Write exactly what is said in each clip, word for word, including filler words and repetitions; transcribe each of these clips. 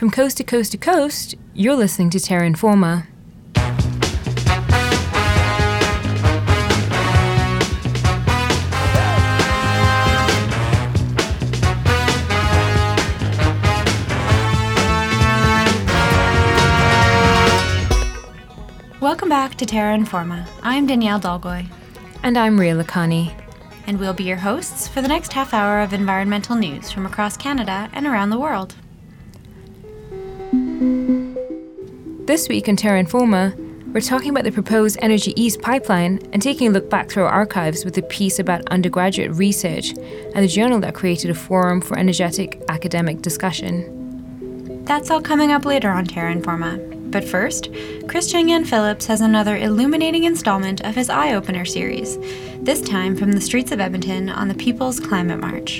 From coast to coast to coast, you're listening to Terra Informa. Welcome back to Terra Informa. I'm Danielle Dalgoy. And I'm Ria Lakhani. And we'll be your hosts for the next half hour of environmental news from across Canada and around the world. This week on Terra Informa, we're talking about the proposed Energy East pipeline and taking a look back through our archives with a piece about undergraduate research and the journal that created a forum for energetic academic discussion. That's all coming up later on Terra Informa. But first, Chris Chang-Yen Phillips has another illuminating installment of his Eye Opener series, this time from the streets of Edmonton on the People's Climate March.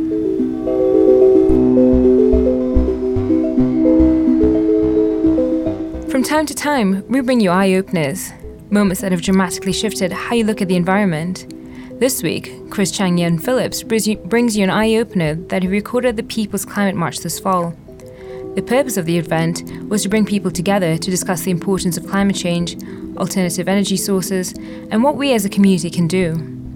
From time to time, we bring you eye-openers, moments that have dramatically shifted how you look at the environment. This week, Chris Chang-Yen Phillips brings you an eye-opener that he recorded at the People's Climate March this fall. The purpose of the event was to bring people together to discuss the importance of climate change, alternative energy sources, and what we as a community can do.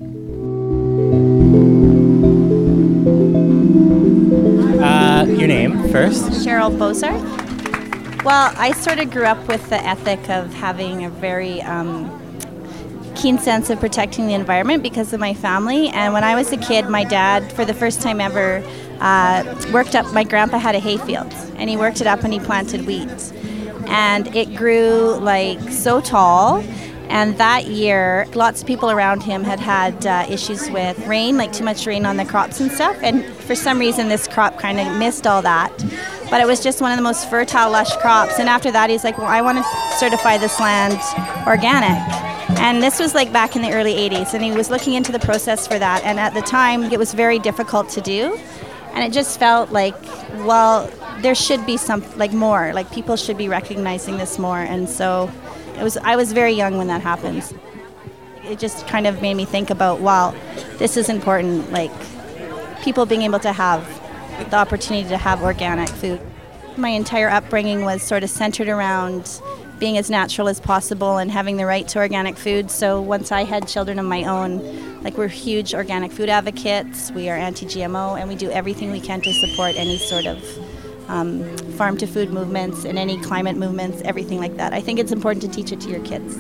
Uh, your name first? Cheryl Bozarth. Well, I sort of grew up with the ethic of having a very um, keen sense of protecting the environment because of my family. And when I was a kid, my dad, for the first time ever, uh, worked up, my grandpa had a hayfield, and he worked it up and he planted wheat. And it grew like so tall. And that year, lots of people around him had had uh, issues with rain, like too much rain on the crops and stuff. And for some reason, this crop kind of missed all that. But it was just one of the most fertile, lush crops. And after that, he's like, well, I want to certify this land organic. And this was like back in the early eighties. And he was looking into the process for that. And at the time, it was very difficult to do. And it just felt like, well, there should be some, like more, like people should be recognizing this more. And so it was, I was very young when that happened. It just kind of made me think about, wow, this is important, like people being able to have the opportunity to have organic food. My entire upbringing was sort of centered around being as natural as possible and having the right to organic food. So once I had children of my own, like we're huge organic food advocates, we are anti-G M O, and we do everything we can to support any sort of um, farm-to-food movements and any climate movements, everything like that. I think it's important to teach it to your kids.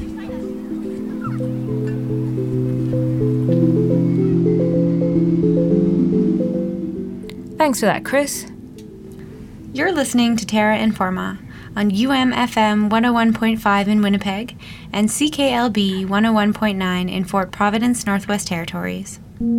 Thanks for that, Chris. You're listening to Terra Informa on U M F M one oh one point five in Winnipeg and C K L B one oh one point nine in Fort Providence, Northwest Territories.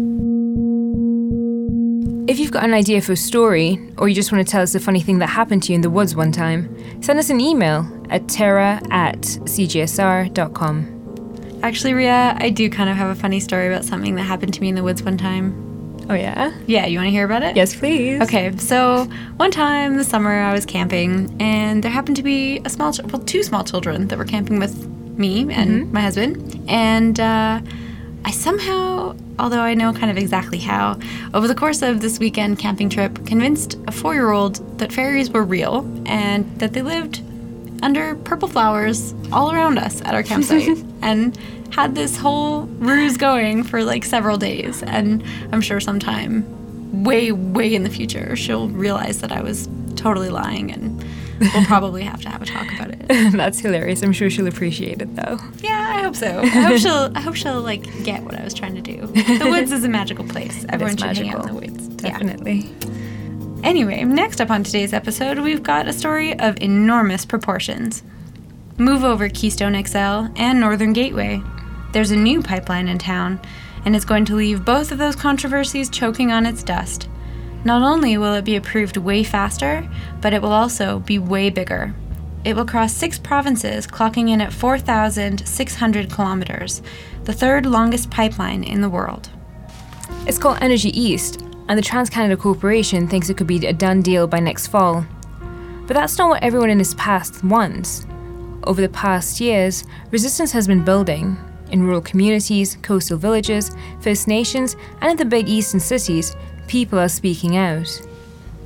If you've got an idea for a story, or you just want to tell us a funny thing that happened to you in the woods one time, send us an email at terra at c g s r dot com. Actually, Ria, I do kind of have a funny story about something that happened to me in the woods one time. Oh, yeah? Yeah, you want to hear about it? Yes, please. Okay, so one time this summer I was camping, and there happened to be a small, ch- well, two small children that were camping with me and mm-hmm. my husband. And uh, I somehow, although I know kind of exactly how, over the course of this weekend camping trip, convinced a four-year-old that fairies were real and that they lived under purple flowers all around us at our campsite. And had this whole ruse going for like several days, and I'm sure sometime way, way in the future she'll realize that I was totally lying, and we'll probably have to have a talk about it. That's hilarious. I'm sure she'll appreciate it, though. Yeah, I hope so. I hope she'll. I hope she'll like get what I was trying to do. The woods is a magical place. Everyone should magical. hang out in the woods. Definitely. Yeah. Anyway, next up on today's episode, we've got a story of enormous proportions. Move over Keystone X L and Northern Gateway. There's a new pipeline in town, and it's going to leave both of those controversies choking on its dust. Not only will it be approved way faster, but it will also be way bigger. It will cross six provinces, clocking in at four thousand six hundred kilometers, the third longest pipeline in the world. It's called Energy East, and the TransCanada Corporation thinks it could be a done deal by next fall. But that's not what everyone in this past wants. Over the past years, resistance has been building. In rural communities, coastal villages, First Nations, and in the big eastern cities, people are speaking out.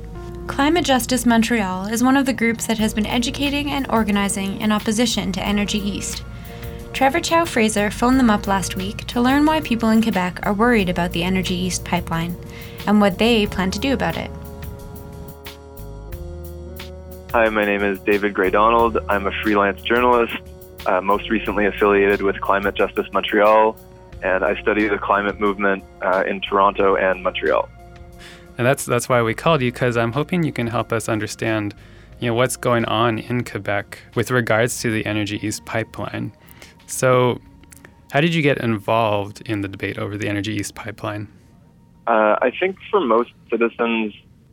Climate Justice Montreal is one of the groups that has been educating and organizing in opposition to Energy East. Trevor Chow Fraser phoned them up last week to learn why people in Quebec are worried about the Energy East pipeline and what they plan to do about it. Hi, my name is David Gray-Donald. I'm a freelance journalist, uh, most recently affiliated with Climate Justice Montreal, and I study the climate movement uh, in Toronto and Montreal. And that's that's why we called you, because I'm hoping you can help us understand, you know, what's going on in Quebec with regards to the Energy East pipeline. So, how did you get involved in the debate over the Energy East pipeline? Uh, I think for most citizens,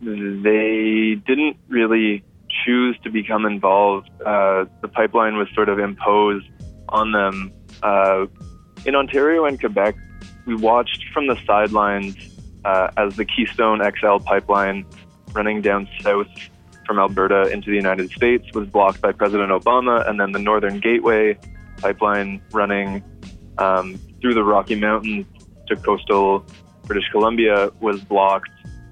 they didn't really choose to become involved. Uh, the pipeline was sort of imposed on them. Uh, in Ontario and Quebec, we watched from the sidelines uh, as the Keystone X L pipeline running down south from Alberta into the United States was blocked by President Obama, and then the Northern Gateway pipeline running um, through the Rocky Mountains to coastal British Columbia was blocked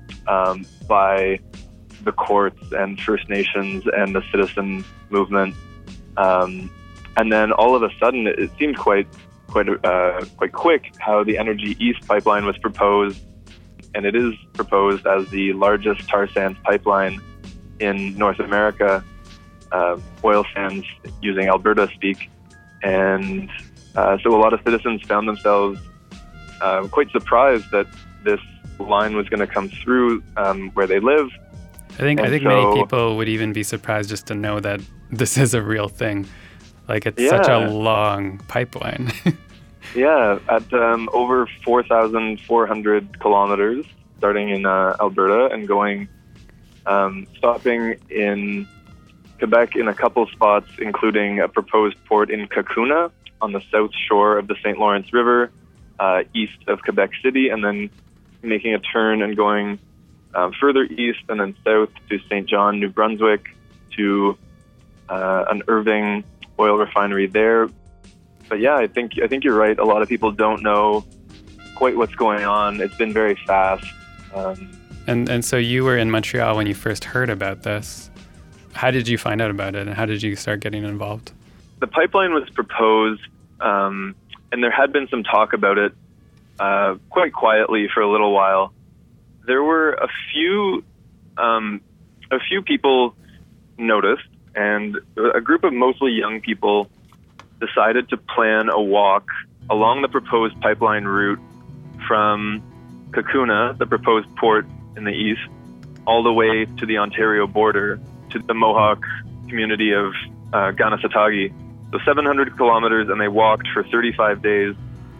um, by the courts and First Nations and the citizen movement. Um, and then all of a sudden, it, it seemed quite quite uh, quite quick how the Energy East pipeline was proposed, and it is proposed as the largest tar sands pipeline in North America, uh, oil sands using Alberta speak. And uh, so a lot of citizens found themselves uh, quite surprised that this line was going to come through um, where they live. I think and I think so, many people would even be surprised just to know that this is a real thing. Like, it's yeah. such a long pipeline. yeah, at um, over four thousand four hundred kilometers, starting in uh, Alberta and going, um, stopping in Quebec in a couple spots, including a proposed port in Cacouna on the south shore of the Saint Lawrence River, uh, east of Quebec City, and then making a turn and going Um, further east and then south to Saint John, New Brunswick, to uh, an Irving oil refinery there. But yeah, I think I think you're right. A lot of people don't know quite what's going on. It's been very fast. Um, and and so you were in Montreal when you first heard about this. How did you find out about it, and how did you start getting involved? The pipeline was proposed, um, and there had been some talk about it uh, quite quietly for a little while. There were a few, um, a few people noticed, and a group of mostly young people decided to plan a walk along the proposed pipeline route from Cacouna, the proposed port in the east, all the way to the Ontario border, to the Mohawk community of uh, Kanesatake. So seven hundred kilometers, and they walked for thirty-five days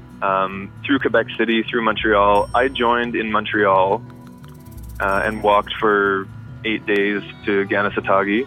um, through Quebec City, through Montreal. I joined in Montreal uh, and walked for eight days to Kanesatake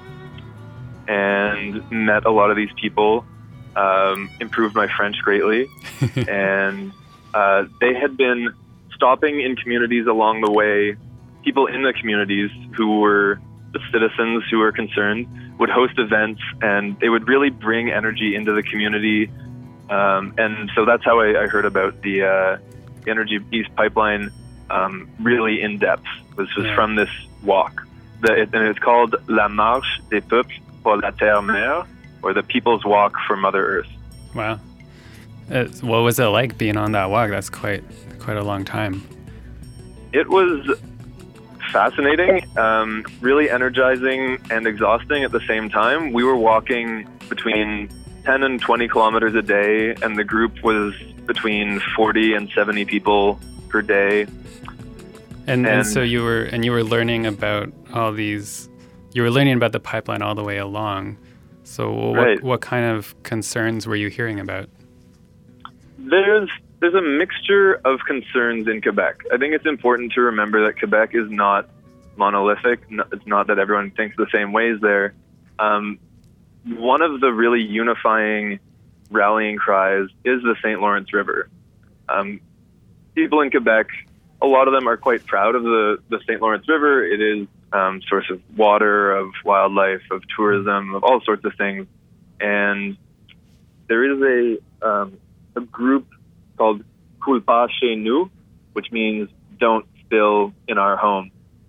and met a lot of these people, um, improved my French greatly. and uh, they had been stopping in communities along the way. People in the communities who were the citizens who were concerned would host events, and they would really bring energy into the community. Um, and so that's how I, I heard about the uh, Energy East pipeline um, really in depth. This was yeah. from this walk. The, it, and it's called La Marche des Peuples pour la Terre-Mère, or the People's Walk for Mother Earth. Wow. Uh, what was it like being on that walk? That's quite quite a long time. It was fascinating, um, really energizing and exhausting at the same time. We were walking between ten and twenty kilometers a day, and the group was between forty and seventy people per day. And, and, and so you were and you were learning about all these. You were learning about the pipeline all the way along. So what right. what kind of concerns were you hearing about? There's there's a mixture of concerns in Quebec. I think it's important to remember that Quebec is not monolithic. It's not that everyone thinks the same ways there. Um, one of the really unifying rallying cries is the Saint Lawrence River. Um, people in Quebec, a lot of them are quite proud of the, the Saint Lawrence River. It is um, source of water, of wildlife, of tourism, of all sorts of things. And there is a um, a group called Coule pas chez nous, which means don't spill in our home.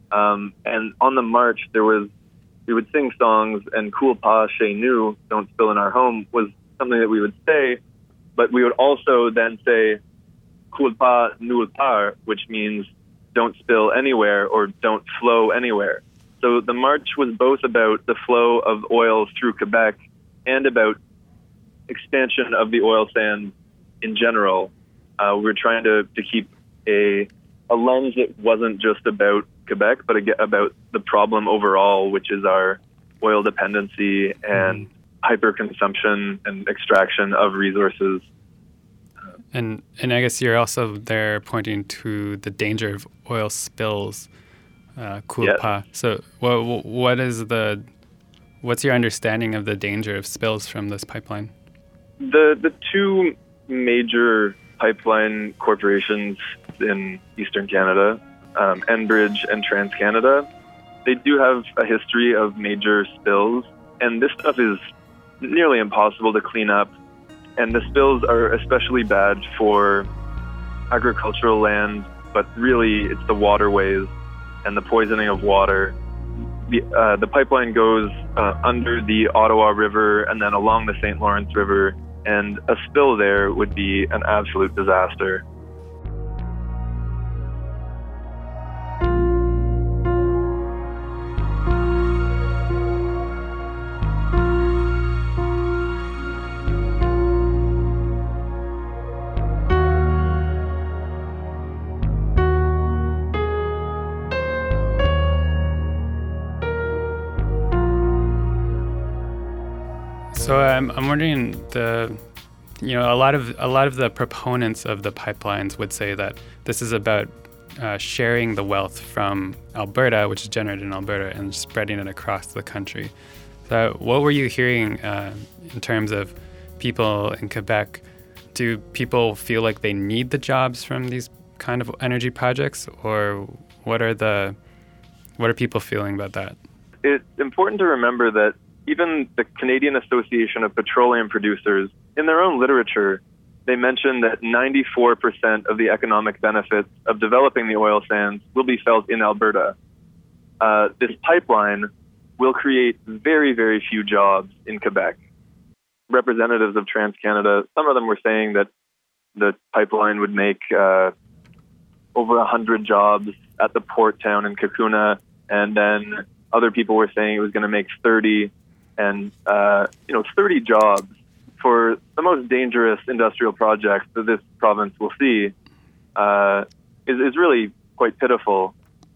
Um, and on the march, there was, we would sing songs, and Cool Pa Chez Nous, Don't Spill in Our Home, was something that we would say, but we would also then say, Coule pas nulle part, which means don't spill anywhere or don't flow anywhere. So the march was both about the flow of oil through Quebec and about expansion of the oil sands in general. Uh, we were trying to, to keep a, a lens that wasn't just about Quebec, but about the problem overall, which is our oil dependency and mm. hyperconsumption and extraction of resources. And and I guess you're also there pointing to the danger of oil spills, uh, Coule pas. Yes. So what what is the what's your understanding of the danger of spills from this pipeline? The the two major pipeline corporations in Eastern Canada, um, Enbridge and TransCanada, they do have a history of major spills, and this stuff is nearly impossible to clean up. And the spills are especially bad for agricultural land, but really it's the waterways and the poisoning of water. The, uh, the pipeline goes uh, under the Ottawa River and then along the Saint Lawrence River, and a spill there would be an absolute disaster. So I'm I'm wondering the, you know, a lot of a lot of the proponents of the pipelines would say that this is about uh, sharing the wealth from Alberta, which is generated in Alberta, and spreading it across the country. So what were you hearing uh, in terms of people in Quebec? Do people feel like they need the jobs from these kind of energy projects, or what are the what are people feeling about that? It's important to remember that even the Canadian Association of Petroleum Producers, in their own literature, they mention that ninety-four percent of the economic benefits of developing the oil sands will be felt in Alberta. Uh, this pipeline will create very, very few jobs in Quebec. Representatives of TransCanada, some of them were saying that the pipeline would make uh, over one hundred jobs at the port town in Cacouna, and then other people were saying it was going to make thirty. And, uh, you know, thirty jobs for the most dangerous industrial projects that this province will see uh, is, is really quite pitiful.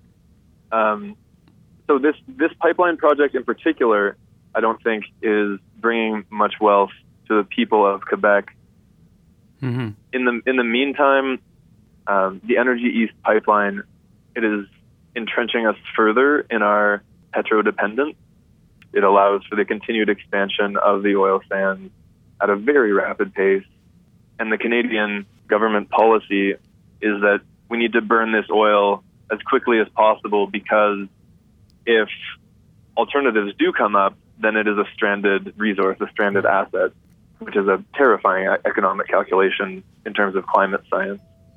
Um, so this, this pipeline project in particular, I don't think is bringing much wealth to the people of Quebec. Mm-hmm. In the in the meantime, um, the Energy East pipeline, it is entrenching us further in our petro-dependence. It allows for the continued expansion of the oil sands at a very rapid pace. And the Canadian government policy is that we need to burn this oil as quickly as possible, because if alternatives do come up, then it is a stranded resource, a stranded asset, which is a terrifying economic calculation in terms of climate science.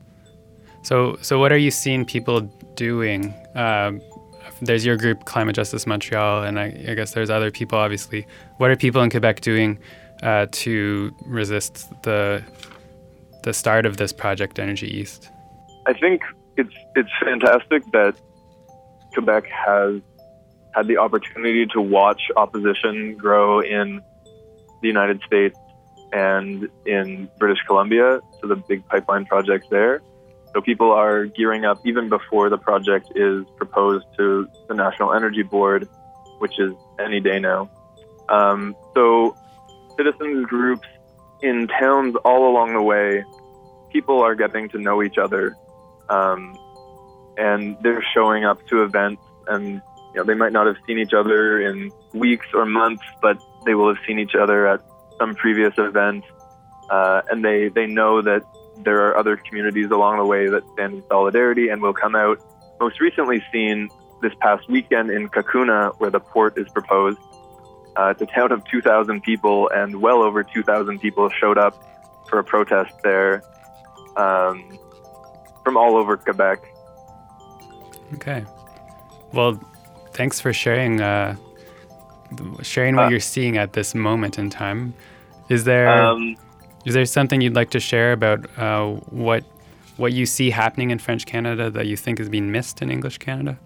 So, so what are you seeing people doing? Um, There's your group, Climate Justice Montreal, and I, I guess there's other people, obviously. What are people in Quebec doing uh, to resist the the start of this project, Energy East? I think it's it's fantastic that Quebec has had the opportunity to watch opposition grow in the United States and in British Columbia to the big pipeline projects there. So people are gearing up even before the project is proposed to the National Energy Board, which is any day now. Um, so citizens groups in towns all along the way, people are getting to know each other, um, and they're showing up to events, and you know, they might not have seen each other in weeks or months, but they will have seen each other at some previous event, uh, and they, they know that there are other communities along the way that stand in solidarity and will come out. Most recently seen this past weekend in Cacouna, where the port is proposed. Uh, it's a town of two thousand people, and well over two thousand people showed up for a protest there um, from all over Quebec. Okay. Well, thanks for sharing uh, sharing what Uh, you're seeing at this moment in time. Is there Um, is there something you'd like to share about uh, what what you see happening in French Canada that you think is being missed in English Canada?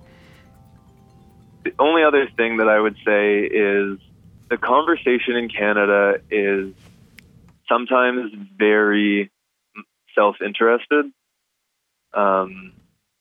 the only other thing that I would say is the conversation in Canada is sometimes very self-interested. Um,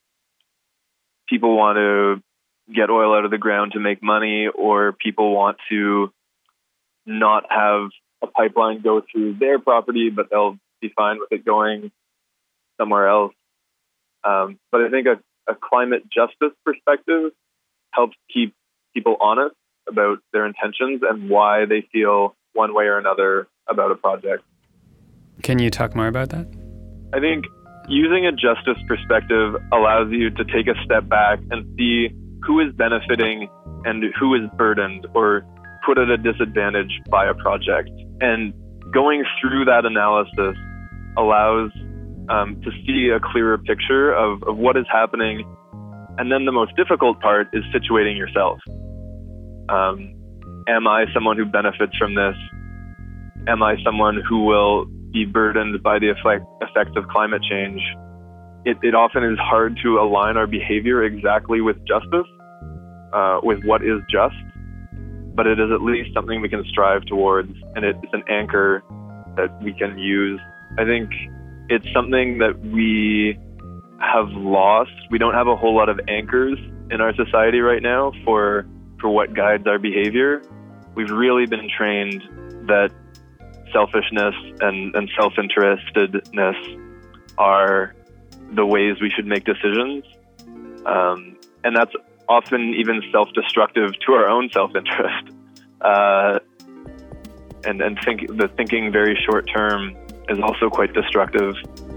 people want to get oil out of the ground to make money, or people want to not have a pipeline go through their property, but they'll be fine with it going somewhere else. Um, but I think a, a climate justice perspective helps keep people honest about their intentions and why they feel one way or another about a project. Can you talk more about that? I think using a justice perspective allows you to take a step back and see who is benefiting and who is burdened or put at a disadvantage by a project. And going through that analysis allows um, to see a clearer picture of, of what is happening. And then the most difficult part is situating yourself. Um, am I someone who benefits from this? Am I someone who will be burdened by the effect, effects of climate change? It, it often is hard to align our behavior exactly with justice, uh, with what is just, but it is at least something we can strive towards, and it's an anchor that we can use. I think it's something that we have lost. We don't have a whole lot of anchors in our society right now for for what guides our behavior. We've really been trained that selfishness and, and self-interestedness are the ways we should make decisions. Um, and that's often even self-destructive to our own self-interest. Uh, and and think the thinking very short-term is also quite destructive.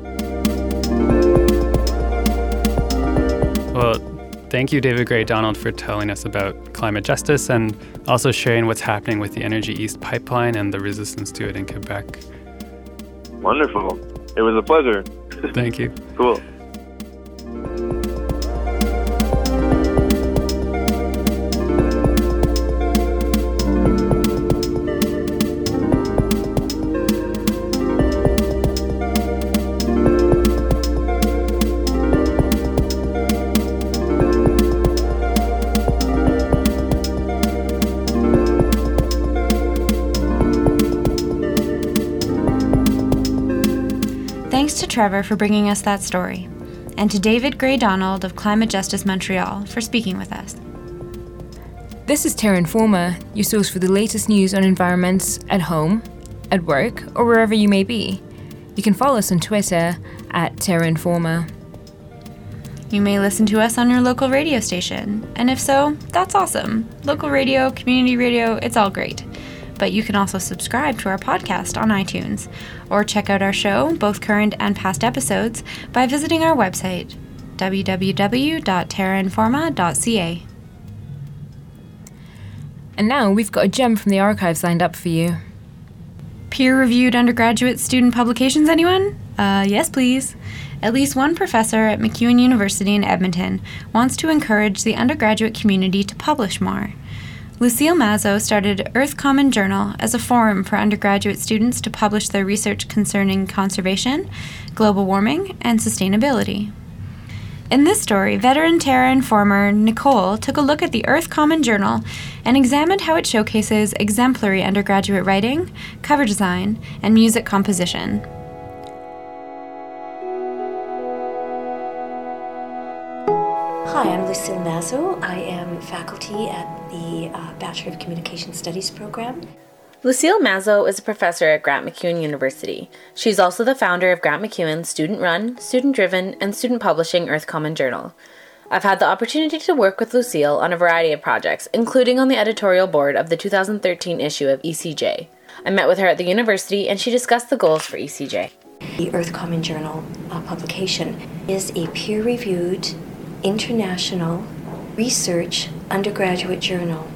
Well, thank you, David Gray Donald, for telling us about climate justice and also sharing what's happening with the Energy East pipeline and the resistance to it in Quebec. Wonderful. It was a pleasure. Thank you. Cool. Thanks to Trevor for bringing us that story, and to David Gray Donald of Climate Justice Montreal for speaking with us. This is Terra Informa, your source for the latest news on environments at home, at work, or wherever you may be. You can follow us on Twitter at Terra Informa. You may listen to us on your local radio station, and if so, that's awesome. Local radio, community radio, it's all great. But you can also subscribe to our podcast on iTunes, or check out our show, both current and past episodes, by visiting our website, w w w dot terra informa dot c a. And now we've got a gem from the archives lined up for you. Peer-reviewed undergraduate student publications, anyone? Uh, yes, please. At least one professor at MacEwan University in Edmonton wants to encourage the undergraduate community to publish more. Lucille Mazzo started Earth Common Journal as a forum for undergraduate students to publish their research concerning conservation, global warming, and sustainability. In this story, veteran Terra Informer Nicole took a look at the Earth Common Journal and examined how it showcases exemplary undergraduate writing, cover design, and music composition. Hi, I'm Lucille Mazzo. I am faculty at the uh, Bachelor of Communication Studies program. Lucille Mazzo is a professor at Grant MacEwan University. She's also the founder of Grant MacEwan's student-run, student-driven, and student-publishing Earth Common Journal. I've had the opportunity to work with Lucille on a variety of projects, including on the editorial board of the two thousand thirteen issue of E C J. I met with her at the university and she discussed the goals for E C J. The Earth Common Journal uh, publication is a peer-reviewed international research undergraduate journal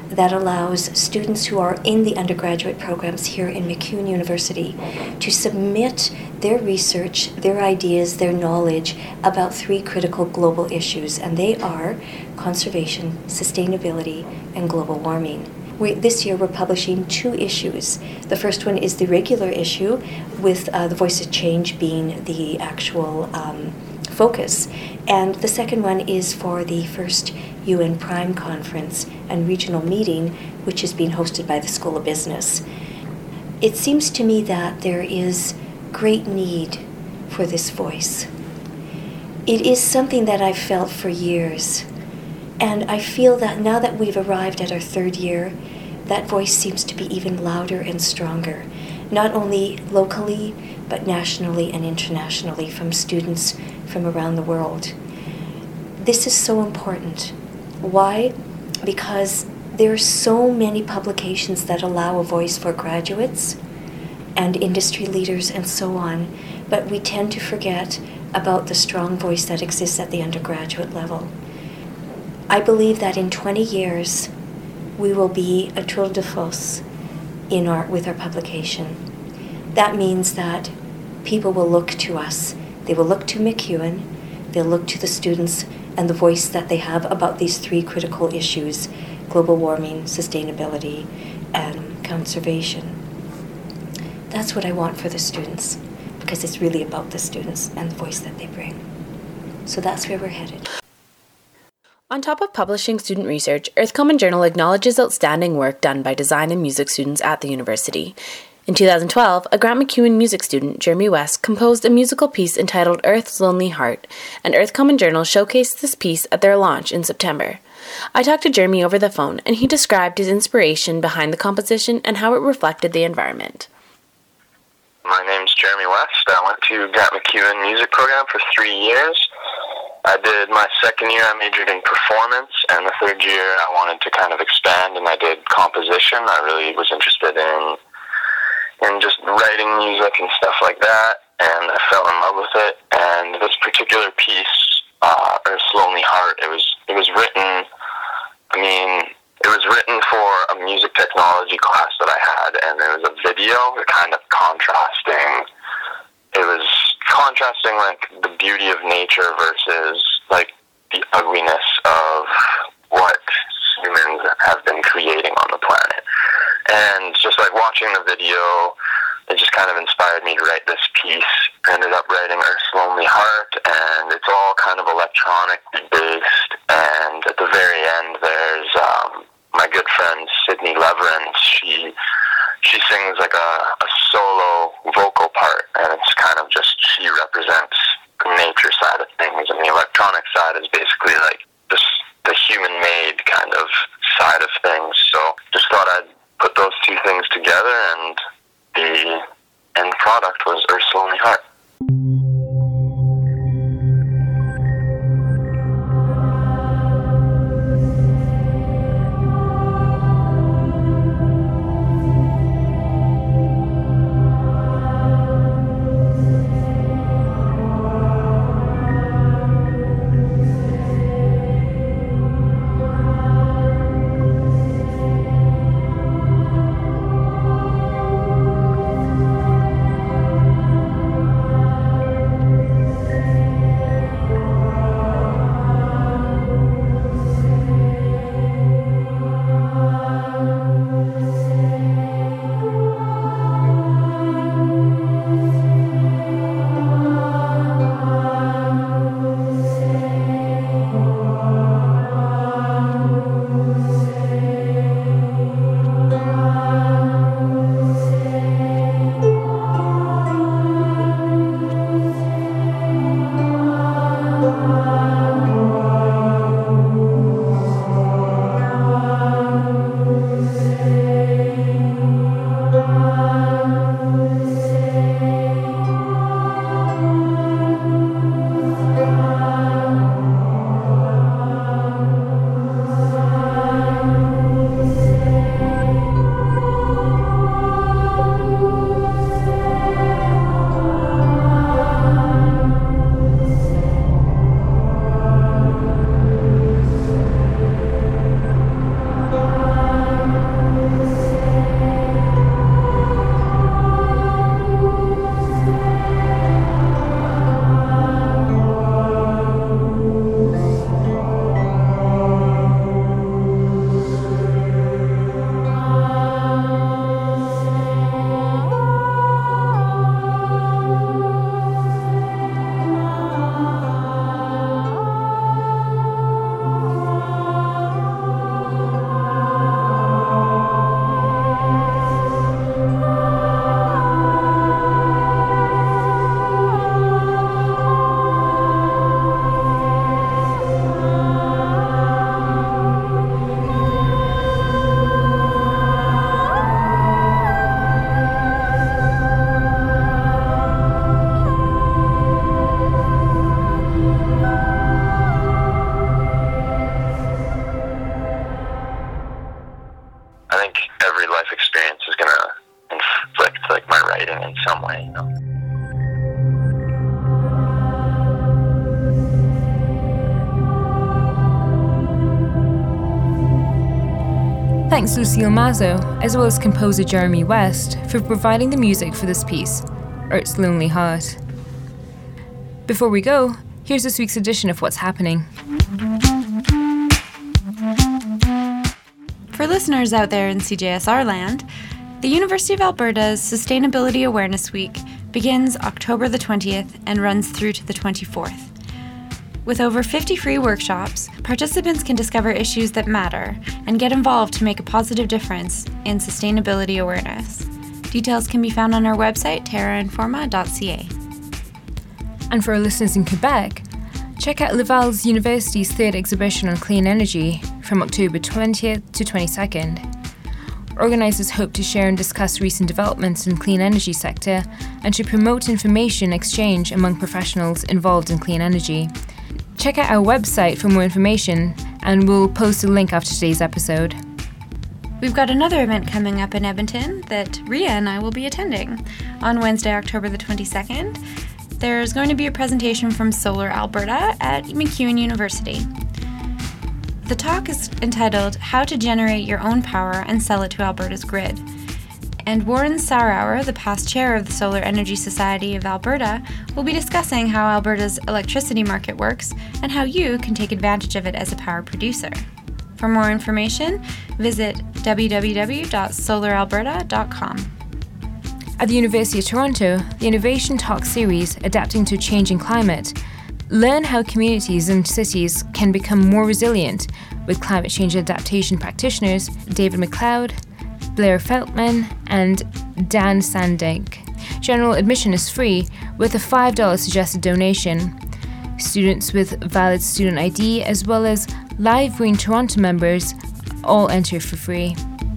that allows students who are in the undergraduate programs here in MacEwan University to submit their research, their ideas, their knowledge about three critical global issues, and they are conservation, sustainability, and global warming. We, this year we're publishing two issues. The first one is the regular issue, with uh, the Voice of Change being the actual um, focus. And the second one is for the first U N Prime Conference and regional meeting, which is being hosted by the School of Business. It seems to me that there is great need for this voice. It is something that I've felt for years. And I feel that now that we've arrived at our third year, that voice seems to be even louder and stronger, not only locally, but nationally and internationally from students from around the world. This is so important. Why? Because there are so many publications that allow a voice for graduates and industry leaders and so on, but we tend to forget about the strong voice that exists at the undergraduate level. I believe that in twenty years, we will be a tour de force in our, with our publication. That means that people will look to us. They will look to MacEwan, they'll look to the students and the voice that they have about these three critical issues: global warming, sustainability, and conservation. That's what I want for the students, because it's really about the students and the voice that they bring. So that's where we're headed. On top of publishing student research, Earth Common Journal acknowledges outstanding work done by design and music students at the university. In two thousand twelve, a Grant MacEwan music student, Jeremy West, composed a musical piece entitled Earth's Lonely Heart, and Earth Common Journal showcased this piece at their launch in September. I talked to Jeremy over the phone, and he described his inspiration behind the composition and how it reflected the environment. My name's Jeremy West. I went to Grant MacEwan music program for three years. I did my second year, I majored in performance, and the third year I wanted to kind of expand, and I did composition. I really was interested in in just writing music and stuff like that, and I fell in love with it. And this particular piece, uh, Earth's Lonely Heart, it was it was written, I mean, it was written for a music technology class that I had, and there was a video kind of contrasting. It was contrasting like the beauty of nature versus like the ugliness of what humans have been creating on the planet. And just like watching the video, it just kind of inspired me to write this piece. I ended up writing Earth's Lonely Heart, and it's all kind of electronic based. And at the very end, there's um, my good friend Sydney Leverance. She she sings like a, a solo vocal part, and it's kind of just, she represents the nature side of things, and the electronic side is basically like just the human-made kind of side of things. So just thought I'd put those two things together, and the end product was Earth's Lonely Heart. way, you know. Thanks Lucille Mazzo, as well as composer Jeremy West, for providing the music for this piece, Earth's Lonely Heart. Before we go, here's this week's edition of What's Happening. For listeners out there in C J S R land, the University of Alberta's Sustainability Awareness Week begins October the twentieth and runs through to the twenty-fourth. With over fifty free workshops, participants can discover issues that matter and get involved to make a positive difference in sustainability awareness. Details can be found on our website, terra informa dot c a. And for our listeners in Quebec, check out Laval University's third exhibition on clean energy from October twentieth to twenty-second. Organisers hope to share and discuss recent developments in the clean energy sector and to promote information exchange among professionals involved in clean energy. Check out our website for more information, and we'll post a link after today's episode. We've got another event coming up in Edmonton that Ria and I will be attending. On Wednesday, October the twenty-second, there's going to be a presentation from Solar Alberta at MacEwan University. The talk is entitled How to Generate Your Own Power and Sell It to Alberta's Grid. And Warren Sauer, the past chair of the Solar Energy Society of Alberta, will be discussing how Alberta's electricity market works and how you can take advantage of it as a power producer. For more information, visit w w w dot solar alberta dot com. At the University of Toronto, the Innovation Talk series, Adapting to a Changing Climate, learn how communities and cities can become more resilient with climate change adaptation practitioners David McLeod, Blair Feltman, and Dan Sandink. General admission is free with a five dollars suggested donation. Students with valid student I D as well as Live Green Toronto members all enter for free.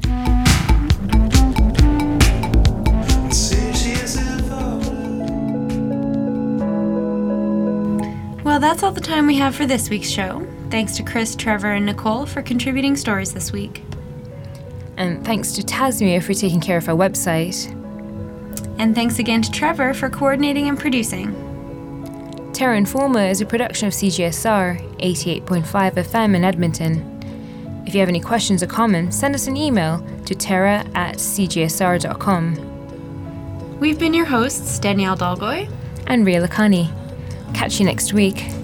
Well, that's all the time we have for this week's show. Thanks to Chris, Trevor, and Nicole for contributing stories this week. And thanks to Tasmia for taking care of our website. And thanks again to Trevor for coordinating and producing. Terra Informa is a production of C J S R, eighty-eight point five F M in Edmonton. If you have any questions or comments, send us an email to terra at c j s r dot com. We've been your hosts, Danielle Dalgoy and Ria Lakhani. Catch you next week.